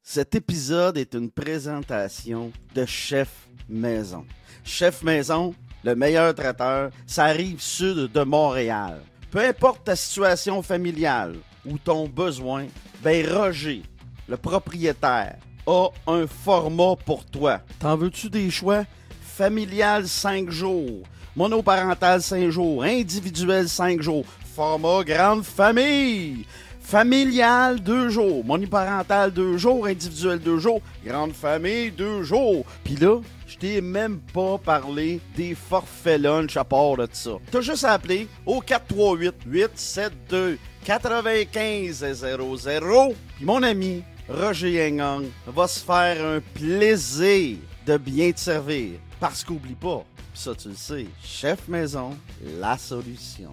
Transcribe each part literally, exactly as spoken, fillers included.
Cet épisode est une présentation de Chef Maison. Chef Maison, le meilleur traiteur, ça arrive sud de Montréal. Peu importe ta situation familiale ou ton besoin, ben Roger, le propriétaire, a un format pour toi. T'en veux-tu des choix? Familial cinq jours, monoparental cinq jours, individuel cinq jours, format grande famille. Familial, deux jours. Monoparental, deux jours. Individuel, deux jours. Grande famille, deux jours. Puis là, je t'ai même pas parlé des forfaits lunch à part de ça. T'as juste à appeler au quatre trois huit, huit sept deux, quatre cinq zéro zéro. Puis mon ami Roger Yengang va se faire un plaisir de bien te servir. Parce qu'oublie pas, pis ça tu le sais, Chef Maison, la solution.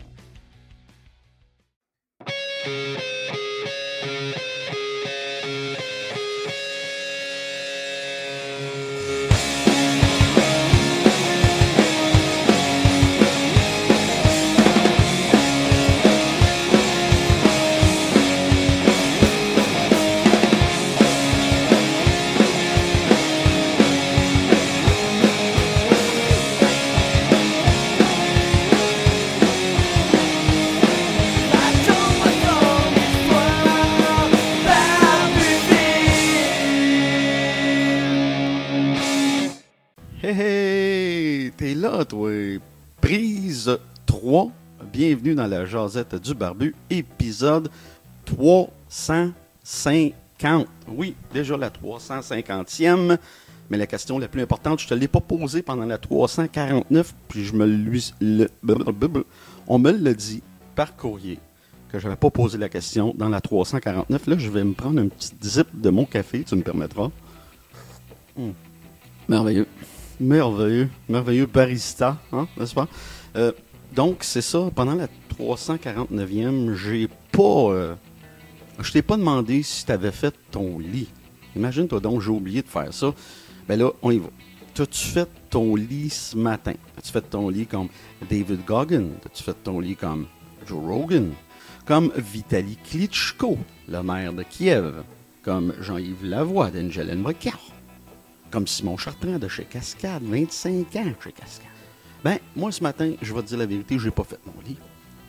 Hey, hey, t'es là, toi. Prise trois. Bienvenue dans la Jazette du Barbu, épisode trois cent cinquante. Oui, déjà la trois cent cinquantième. Mais la question la plus importante, je te l'ai pas posée pendant la trois cent quarante-neuf, puis je me lui... Le, on me l'a dit par courrier que j'avais pas posé la question dans la trois cent quarante-neuf. Là, je vais me prendre un petit zip de mon café, tu me permettras. Hum. Merveilleux. Merveilleux, merveilleux barista, hein, n'est-ce pas? Euh, donc, c'est ça, pendant la trois cent quarante-neuvième, j'ai pas... Euh, je t'ai pas demandé si t'avais fait ton lit. Imagine-toi donc, j'ai oublié de faire ça. Ben là, on y va. T'as-tu fait ton lit ce matin? As-tu fait ton lit comme David Goggin? As-tu fait ton lit comme Joe Rogan? Comme Vitaly Klitschko, le maire de Kiev? Comme Jean-Yves Lavoie d'Angelen Bricard? Comme Simon Chartrand de chez Cascade, vingt-cinq ans chez Cascade. Ben, moi, ce matin, je vais te dire la vérité, j'ai pas fait mon lit.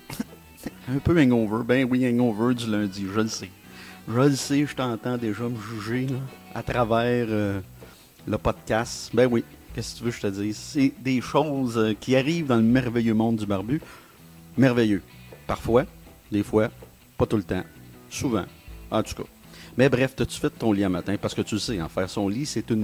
Un peu hangover. Ben oui, hangover du lundi, je le sais. Je le sais, je t'entends déjà me juger là, à travers euh, le podcast. Ben oui, qu'est-ce que tu veux que je te dise? C'est des choses euh, qui arrivent dans le merveilleux monde du barbu. Merveilleux. Parfois, des fois, pas tout le temps, souvent, en tout cas. Mais bref, t'as-tu fait ton lit un matin? Parce que tu le sais, hein, faire son lit, c'est une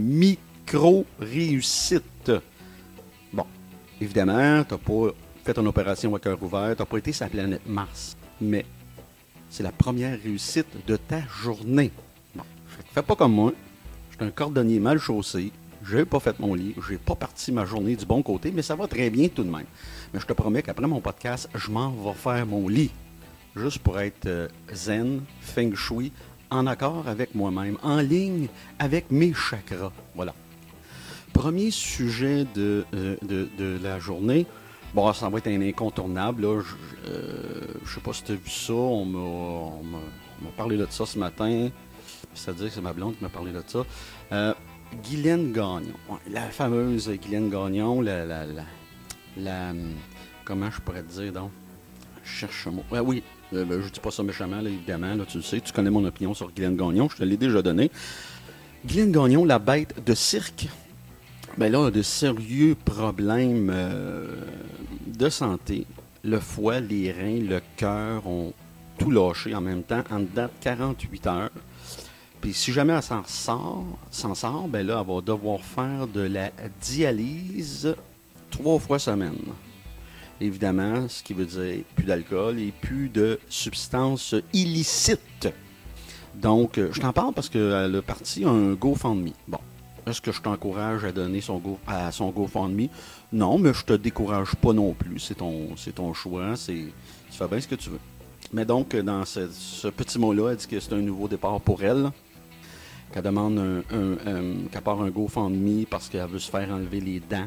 micro-réussite. Bon, évidemment, t'as pas fait une opération à cœur ouvert, t'as pas été sur la planète Mars. Mais c'est la première réussite de ta journée. Bon, fais pas comme moi. Je suis un cordonnier mal chaussé. J'ai pas fait mon lit. J'ai pas parti ma journée du bon côté, mais ça va très bien tout de même. Mais je te promets qu'après mon podcast, je m'en vais faire mon lit. Juste pour être euh, zen, feng shui, en accord avec moi-même, en ligne avec mes chakras. Voilà. Premier sujet de, euh, de, de la journée. Bon, ça va être un incontournable. Là. Je euh, je sais pas si tu as vu ça. On m'a, on m'a, on m'a parlé de ça ce matin. C'est-à-dire que c'est ma blonde qui m'a parlé de ça. Euh, Guylaine Gagnon. La fameuse Guylaine Gagnon. La, la, la, la... Comment je pourrais te dire, donc? Je cherche un mot. Ah, oui. Euh, ben, je dis pas ça méchamment, là, évidemment, là, tu le sais, tu connais mon opinion sur Guylaine Gagnon, je te l'ai déjà donné. Guylaine Gagnon, la bête de cirque, ben là, a de sérieux problèmes euh, de santé. Le foie, les reins, le cœur ont tout lâché en même temps, en dedans de quarante-huit heures. Puis si jamais elle s'en sort, s'en sort, ben là, elle va devoir faire de la dialyse trois fois semaine. Évidemment, ce qui veut dire plus d'alcool et plus de substances illicites. Donc, je t'en parle parce qu'elle a parti un GoFundMe. Bon, est-ce que je t'encourage à donner son go, à son GoFundMe? Non, mais je te décourage pas non plus. C'est ton, c'est ton choix. C'est, tu fais bien ce que tu veux. Mais donc, dans ce, ce petit mot-là, elle dit que c'est un nouveau départ pour elle. Qu'elle demande un, un, un, qu'elle part un GoFundMe parce qu'elle veut se faire enlever les dents.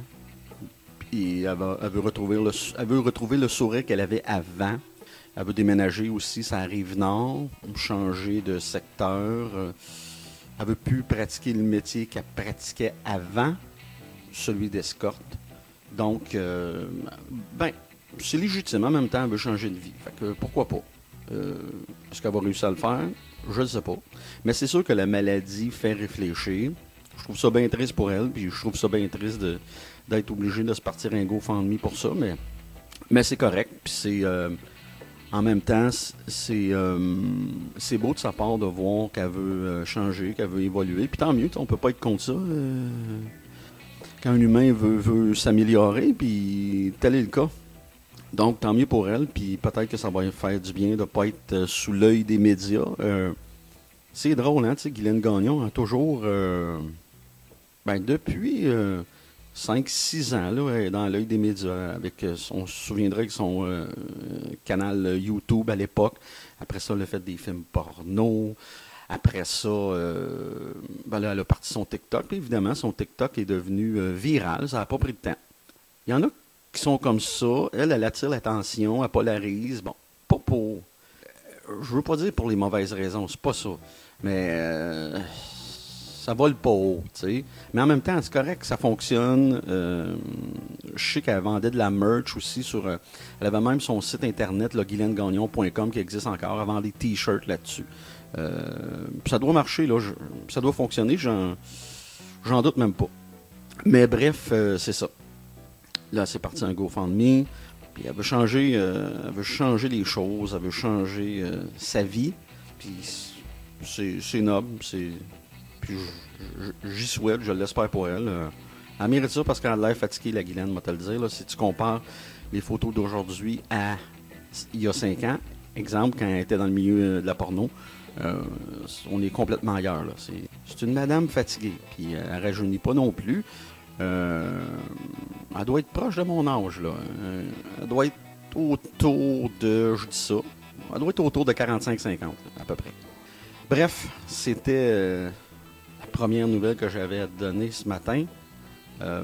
Et elle, va, elle, veut retrouver le, elle veut retrouver le sourire qu'elle avait avant. Elle veut déménager aussi, ça arrive nord, changer de secteur. Elle veut plus pratiquer le métier qu'elle pratiquait avant, celui d'escorte. Donc, euh, ben, c'est légitime. En même temps, elle veut changer de vie. Fait que pourquoi pas? Euh, est-ce qu'elle va réussir à le faire? Je ne sais pas. Mais c'est sûr que la maladie fait réfléchir. Je trouve ça bien triste pour elle, puis je trouve ça bien triste de, d'être obligé de se partir un GoFundMe pour ça, mais, mais c'est correct. Puis c'est... Euh, En même temps, c'est, euh, c'est beau de sa part de voir qu'elle veut euh, changer, qu'elle veut évoluer. Puis tant mieux, on peut pas être contre ça. Euh, quand un humain veut, veut s'améliorer, puis tel est le cas. Donc, tant mieux pour elle, puis peut-être que ça va lui faire du bien de ne pas être euh, sous l'œil des médias. Euh, c'est drôle, hein, tu sais, Guylaine Gagnon a toujours, euh, ben depuis euh, cinq six ans, là, elle est dans l'œil des médias. Avec, euh, on se souviendrait que son euh, canal YouTube à l'époque. Après ça, elle a fait des films porno. Après ça, euh, ben là, elle a parti son TikTok. Puis évidemment, son TikTok est devenu euh, viral. Ça n'a pas pris de temps. Il y en a qui sont comme ça. Elle, elle attire l'attention, elle polarise. Bon, pas pour... Je veux pas dire pour les mauvaises raisons, c'est pas ça. Mais... Euh, ça vole pas haut, tu sais. Mais en même temps, c'est correct, ça fonctionne. Euh, je sais qu'elle vendait de la merch aussi sur... Euh, elle avait même son site internet, guylaine gagnon point com, qui existe encore. Elle vend des t-shirts là-dessus. Euh, ça doit marcher, là. Je, ça doit fonctionner, j'en, j'en doute même pas. Mais bref, euh, c'est ça. Là, c'est parti un GoFundMe. Puis elle veut changer, euh, elle veut changer les choses, elle veut changer euh, sa vie. Puis c'est, c'est noble, c'est... Puis j'y souhaite, je l'espère pour elle. Elle mérite ça parce qu'elle a l'air fatiguée, la Guylaine, moi te le dire. Là, si tu compares les photos d'aujourd'hui à il y a cinq ans, exemple, quand elle était dans le milieu de la porno, euh, on est complètement ailleurs. Là. C'est, c'est une madame fatiguée, puis elle ne rajeunit pas non plus. Euh, elle doit être proche de mon âge. Là. Elle doit être autour de, je dis ça, elle doit être autour de quarante-cinq cinquante, à peu près. Bref, c'était... Euh, première nouvelle que j'avais à te donner ce matin. Euh,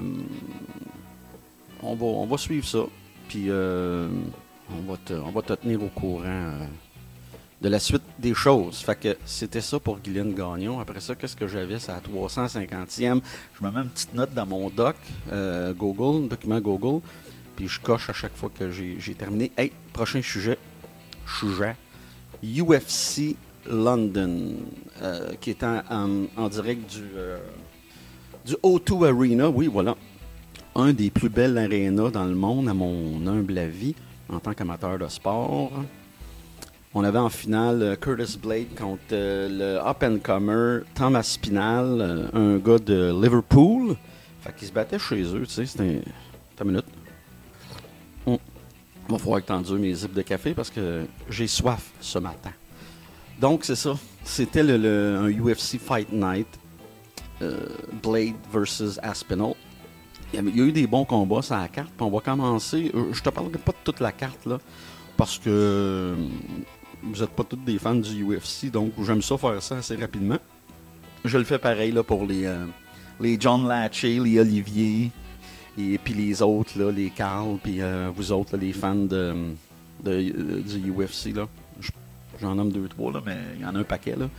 on, va, on va suivre ça. Puis euh, on, va te, on va te tenir au courant euh, de la suite des choses. Fait que c'était ça pour Guylaine Gagnon. Après ça, qu'est-ce que j'avais? C'est à trois cent cinquantième. Je me mets une petite note dans mon doc, euh, Google, document Google. Puis je coche à chaque fois que j'ai, j'ai terminé. Hey, prochain sujet. Sujet. U F C London, euh, qui est en, en, en direct du, euh, du O deux Arena. Oui, voilà. Un des plus belles arénas dans le monde, à mon humble avis, en tant qu'amateur de sport. On avait en finale Curtis Blade contre euh, le up-and-comer Thomas Spinal, euh, un gars de Liverpool. Fait qu'ils se battaient chez eux, tu sais. C'était... Attends une minute. Hum. Il va falloir que t'endures mes zips de café parce que j'ai soif ce matin. Donc, c'est ça. C'était le, le, un U F C Fight Night. Euh, Blade versus Aspinall. Il y a eu des bons combats sur la carte. Puis on va commencer. Euh, je te parlerai pas de toute la carte, là. Parce que euh, vous n'êtes pas tous des fans du U F C. Donc, j'aime ça faire ça assez rapidement. Je le fais pareil là, pour les, euh, les John Latché, les Olivier. Et puis les autres, là, les Carl. Puis euh, vous autres, là, les fans de, de, de, du U F C, là. J'en nomme deux, trois, là, mais il y en a un paquet. Là.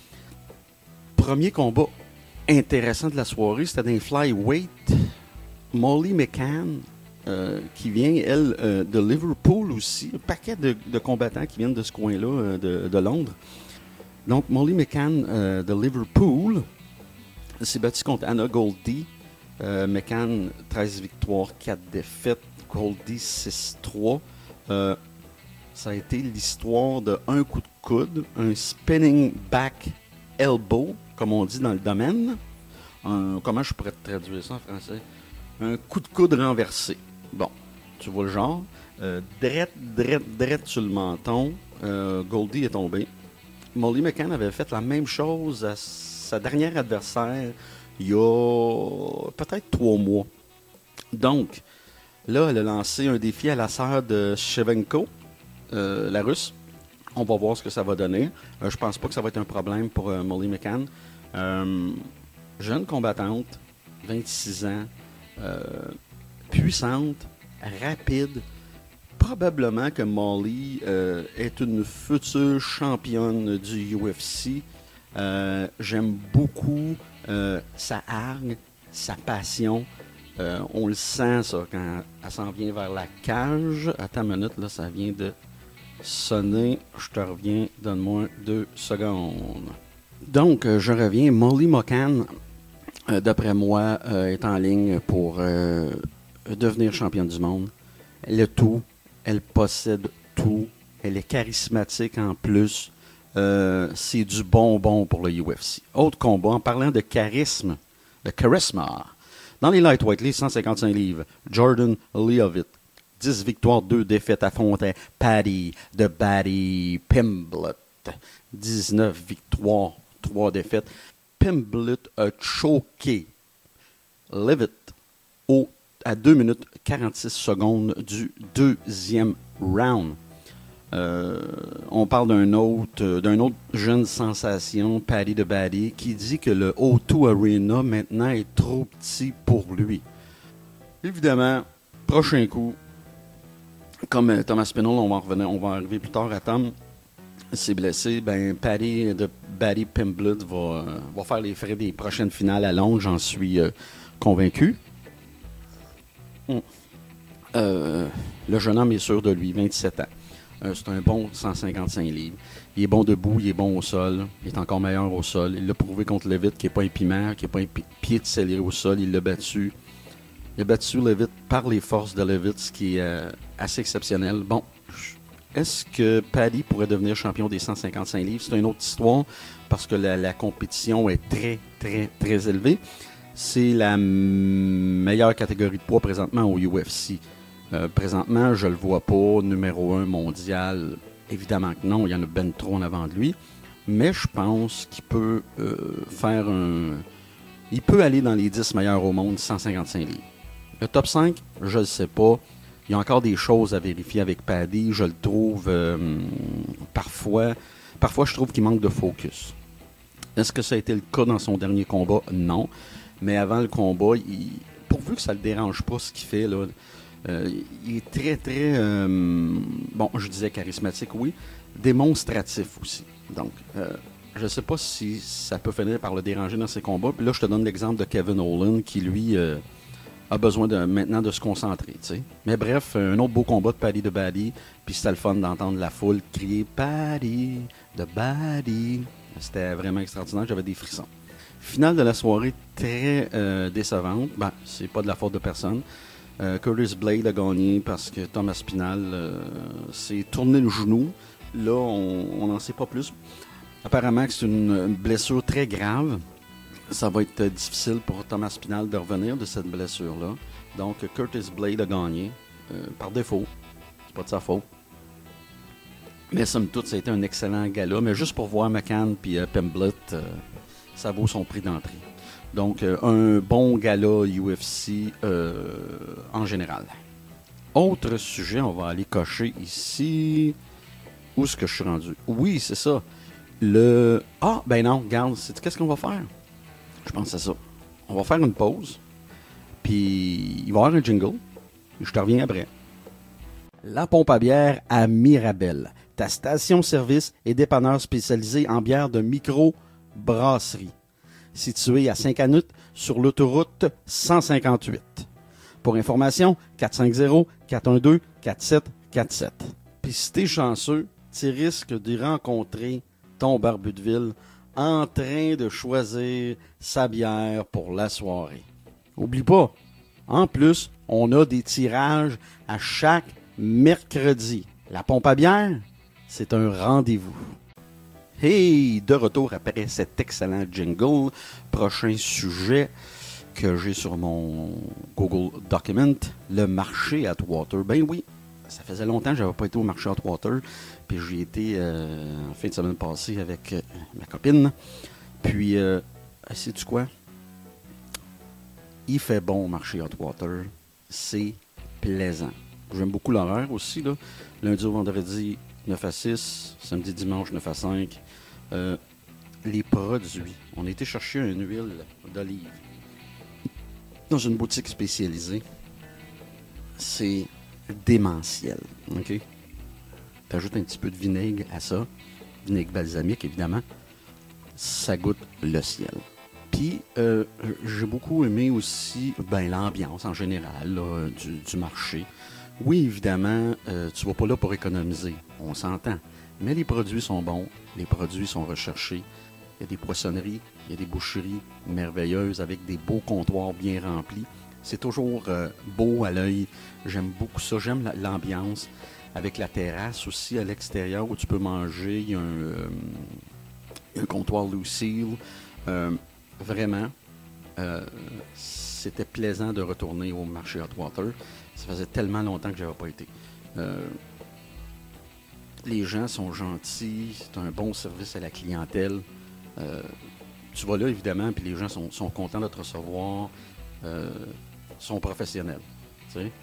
Premier combat intéressant de la soirée, c'était dans les flyweight. Molly McCann, euh, qui vient, elle, euh, de Liverpool aussi. Un paquet de, de combattants qui viennent de ce coin-là, euh, de, de Londres. Donc, Molly McCann euh, de Liverpool s'est battue contre Anna Goldie. Euh, McCann, treize victoires, quatre défaites. Goldie, six trois. Euh, Ça a été l'histoire de un coup de coude, un spinning back elbow, comme on dit dans le domaine. Un, comment je pourrais te traduire ça en français? Un coup de coude renversé. Bon, tu vois le genre. Euh, drette, drette, drette sur le menton. Euh, Goldie est tombé. Molly McCann avait fait la même chose à sa dernière adversaire il y a peut-être trois mois. Donc, là, elle a lancé un défi à la sœur de Shevchenko. Euh, la Russe. On va voir ce que ça va donner. Euh, je pense pas que ça va être un problème pour euh, Molly McCann. Euh, jeune combattante, vingt-six ans, euh, puissante, rapide. Probablement que Molly euh, est une future championne du U F C. Euh, j'aime beaucoup euh, sa hargne, sa passion. Euh, on le sent, ça, quand elle s'en vient vers la cage. Attends une minute, là, ça vient de sonner. Je te reviens, donne-moi deux secondes. Donc, euh, je reviens. Molly McCann, euh, d'après moi, euh, est en ligne pour euh, devenir championne du monde. Elle a tout. Elle possède tout. Elle est charismatique en plus. Euh, c'est du bonbon pour le U F C. Autre combat, en parlant de charisme, de charisma. Dans les lightweight, les cent cinquante-cinq livres, Jordan Leavitt, dix victoires, deux défaites, affrontait Paddy de Paddy Pimblett. dix-neuf victoires, trois défaites. Pimblett a choqué Leavitt au, à deux minutes quarante-six secondes du deuxième round. Euh, on parle d'un autre, d'un autre jeune sensation, Paddy de Baddy, qui dit que le O deux Arena maintenant est trop petit pour lui. Évidemment, prochain coup, comme Thomas Spinall, on va en revenir, on va arriver plus tard à Tom, s'est blessé, ben Paddy de Baddy Pimblett va, va faire les frais des prochaines finales à Londres, j'en suis euh, convaincu. Hum. Euh, le jeune homme est sûr de lui, vingt-sept ans. Euh, c'est un bon cent cinquante-cinq livres. Il est bon debout, il est bon au sol. Il est encore meilleur au sol. Il l'a prouvé contre Leavitt, qui n'est pas un piment, qui n'est pas un pi- pied de scellé au sol. Il l'a battu. Il a battu Leavitt par les forces de Leavitt, ce qui est euh, assez exceptionnel. Bon, est-ce que Paddy pourrait devenir champion des cent cinquante-cinq livres? C'est une autre histoire, parce que la, la compétition est très, très, très élevée. C'est la m- meilleure catégorie de poids présentement au U F C. Euh, présentement, je le vois pas numéro un mondial. Évidemment que non, il y en a ben trop en avant de lui. Mais je pense qu'il peut euh, faire un... Il peut aller dans les dix meilleurs au monde, cent cinquante-cinq livres. Le top cinq, je ne sais pas. Il y a encore des choses à vérifier avec Paddy. Je le trouve euh, parfois... Parfois, je trouve qu'il manque de focus. Est-ce que ça a été le cas dans son dernier combat? Non. Mais avant le combat, il... pourvu que ça ne le dérange pas ce qu'il fait, là... Euh, il est très, très, euh, bon, je disais charismatique, oui, démonstratif aussi. Donc, euh, je ne sais pas si ça peut finir par le déranger dans ses combats. Puis là, je te donne l'exemple de Kevin Holland qui, lui, euh, a besoin de, maintenant de se concentrer, tu sais. Mais bref, un autre beau combat de Paddy de Baddy. Puis c'était le fun d'entendre la foule crier « Paddy de Baddy ». C'était vraiment extraordinaire, j'avais des frissons. Finale de la soirée très euh, décevante. Ben, c'est pas de la faute de personne. Euh, Curtis Blade a gagné parce que Thomas Spinall euh, s'est tourné le genou. Là, on n'en sait pas plus. Apparemment que c'est une, une blessure très grave. Ça va être difficile pour Thomas Spinall de revenir de cette blessure-là. Donc, Curtis Blade a gagné euh, par défaut. C'est pas de sa faute. Mais somme toute, ça a été un excellent gala. Mais juste pour voir McCann et euh, Pimblett, euh, ça vaut son prix d'entrée. Donc, euh, un bon gala U F C euh, en général. Autre sujet, on va aller cocher ici. Où est-ce que je suis rendu? Oui, c'est ça. Le... Ah, ben non, regarde, sais-tu qu'est-ce qu'on va faire? Je pense à ça. On va faire une pause, puis il va y avoir un jingle, et je te reviens après. La pompe à bière à Mirabel, ta station-service et dépanneur spécialisé en bière de micro-brasserie. Situé à Saint-Canut sur l'autoroute cent cinquante-huit. Pour information, quatre cinq zéro, quatre un deux, quatre sept quatre sept. Puis si t'es chanceux, tu risques de rencontrer ton barbu de ville en train de choisir sa bière pour la soirée. Oublie pas, en plus, on a des tirages à chaque mercredi. La pompe à bière, c'est un rendez-vous. Hey, de retour après cet excellent jingle. Prochain sujet que j'ai sur mon Google Document, le marché Atwater. Ben oui, ça faisait longtemps que je n'avais pas été au marché Atwater. Puis j'y étais euh, en fin de semaine passée avec euh, ma copine. Puis, euh, sais-tu quoi? Il fait bon au marché Atwater. C'est plaisant. J'aime beaucoup l'horaire aussi, là. Lundi au vendredi, neuf à six. Samedi, dimanche, neuf à cinq. Euh, les produits. On a été chercher une huile d'olive dans une boutique spécialisée. C'est démentiel. OK? Tu ajoutes un petit peu de vinaigre à ça. Vinaigre balsamique, évidemment. ça goûte le ciel. Puis, euh, j'ai beaucoup aimé aussi ben, l'ambiance en général là, du, du marché. Oui, évidemment, euh, tu ne vas pas là pour économiser, on s'entend. Mais les produits sont bons, les produits sont recherchés. Il y a des poissonneries, il y a des boucheries merveilleuses avec des beaux comptoirs bien remplis. C'est toujours euh, beau à l'œil. J'aime beaucoup ça. J'aime la, l'ambiance avec la terrasse aussi à l'extérieur où tu peux manger. Il y a un, euh, un comptoir Lucille. Euh, vraiment, euh, c'était plaisant de retourner au marché Hotwater. Ça faisait tellement longtemps que je n'avais pas été. Euh, les gens sont gentils. C'est un bon service à la clientèle. Euh, tu vas là, évidemment, puis les gens sont, sont contents de te recevoir, euh, sont professionnels, tu sais.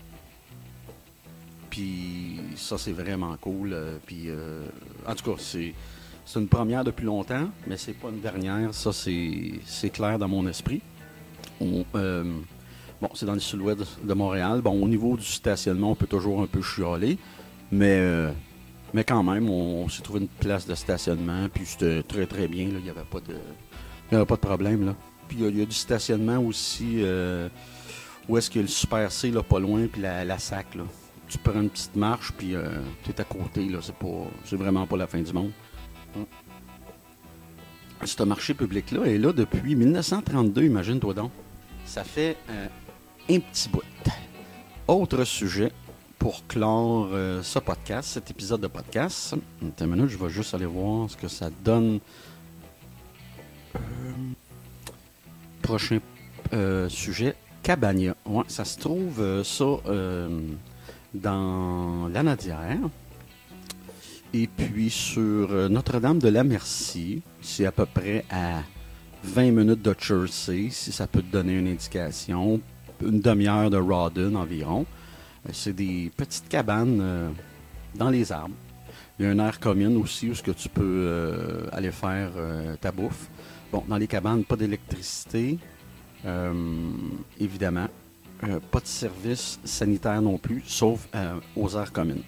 Puis ça, c'est vraiment cool. Euh, puis, euh, en tout cas, c'est, c'est une première depuis longtemps, mais c'est pas une dernière. Ça, c'est, c'est clair dans mon esprit. On, euh, bon, c'est dans le sud-ouest de Montréal. Bon, au niveau du stationnement, on peut toujours un peu chialer, mais... Euh, Mais quand même, on, on s'est trouvé une place de stationnement, puis c'était très très bien, là. Il n'y avait pas de, il y avait pas de problème, là. Puis il y, y a du stationnement aussi, euh, où est-ce qu'il y a le Super C, là, pas loin, puis la, la S A C, là. Tu prends une petite marche, puis euh, tu es à côté, là. C'est pas, c'est vraiment pas la fin du monde. Hum. Ce marché public-là est là depuis dix-neuf cent trente-deux, imagine-toi donc. Ça fait euh, un petit bout. Autre sujet. Pour clore euh, ce podcast, cet épisode de podcast. Une minute, je vais juste aller voir ce que ça donne. Euh, prochain euh, sujet, Cabania. Ouais, ça se trouve, euh, ça, euh, dans l'Anadière. Et puis, sur euh, Notre-Dame-de-la-Merci, c'est à peu près à vingt minutes de Chertsey, si ça peut te donner une indication. Une demi-heure de Rawdon environ. C'est des petites cabanes euh, dans les arbres. Il y a une aire commune aussi où ce que tu peux euh, aller faire euh, ta bouffe. Bon, dans les cabanes, pas d'électricité, euh, évidemment. Euh, pas de service sanitaire non plus, sauf euh, aux aires communes.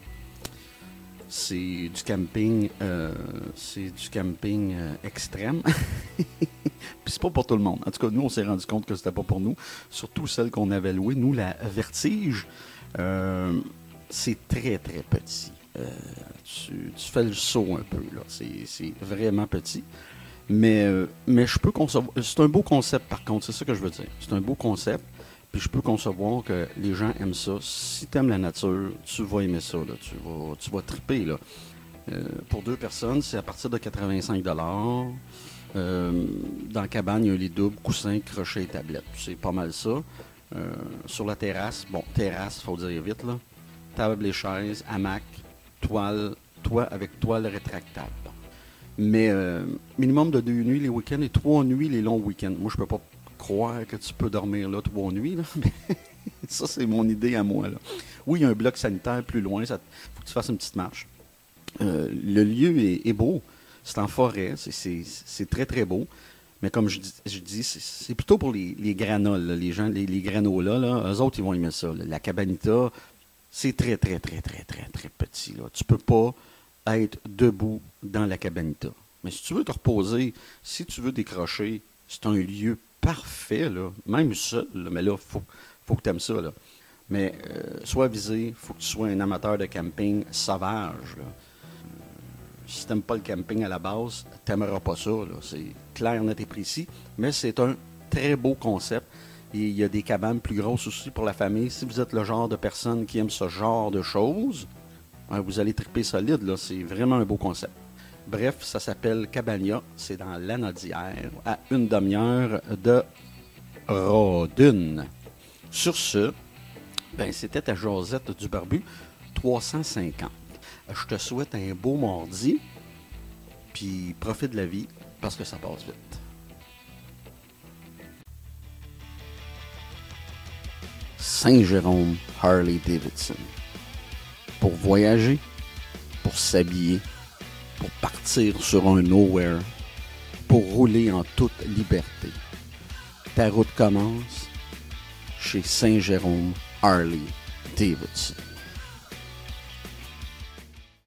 C'est du camping, euh, c'est du camping euh, extrême. Puis c'est pas pour tout le monde. En tout cas, nous, on s'est rendu compte que c'était pas pour nous. Surtout celle qu'on avait louée. Nous, la Vertige, euh, c'est très, très petit. Euh, tu, tu fais le saut un peu, là. C'est, c'est vraiment petit. Mais, euh, mais je peux concevoir... C'est un beau concept, par contre. C'est ça que je veux dire. C'est un beau concept. Puis je peux concevoir que les gens aiment ça. Si tu aimes la nature, tu vas aimer ça. Là. Tu vas, tu vas triper. Là. Euh, pour deux personnes, c'est à partir de quatre-vingt-cinq dollars. Euh, dans la cabane, il y a un lit double, coussin, crochet et tablette. C'est pas mal ça. Euh, sur la terrasse, bon, terrasse, il faut dire vite, là. Table et chaises, hamac, toile, toit avec toile rétractable. Mais euh, minimum de deux nuits les week-ends et trois nuits les longs week-ends. Moi, je peux pas croire que tu peux dormir là trois nuits, là. Ça, c'est mon idée à moi, là. Oui, il y a un bloc sanitaire plus loin, il faut que tu fasses une petite marche. Euh, le lieu est, est beau, c'est en forêt, c'est, c'est, c'est très, très beau. Mais comme je dis, je dis c'est, c'est plutôt pour les, les granoles, là, les gens, les, les granolas, là, eux autres, ils vont aimer ça. Là. La cabanita, c'est très, très, très, très, très, très petit, là. Tu peux pas être debout dans la cabanita. Mais si tu veux te reposer, si tu veux décrocher, c'est un lieu parfait, là, même seul, là, mais là, il faut, faut que tu aimes ça. Là. Mais euh, sois avisé, il faut que tu sois un amateur de camping sauvage. Là. Euh, si tu n'aimes pas le camping à la base, tu n'aimeras pas ça. Là. C'est clair, net et précis. Mais c'est un très beau concept. Et il y a des cabanes plus grosses aussi pour la famille. Si vous êtes le genre de personne qui aime ce genre de choses, hein, vous allez triper solide. Là. C'est vraiment un beau concept. Bref, ça s'appelle Cabania. C'est dans l'Anadière, à une demi-heure de Rawdon. Sur ce, ben, c'était ta Josette du Barbu, trois cent cinquante. Je te souhaite un beau mardi, puis profite de la vie, parce que ça passe vite. Saint-Jérôme Harley-Davidson. Pour voyager, pour s'habiller, pour partir sur un nowhere, pour rouler en toute liberté. Ta route commence chez Saint-Jérôme Harley-Davidson.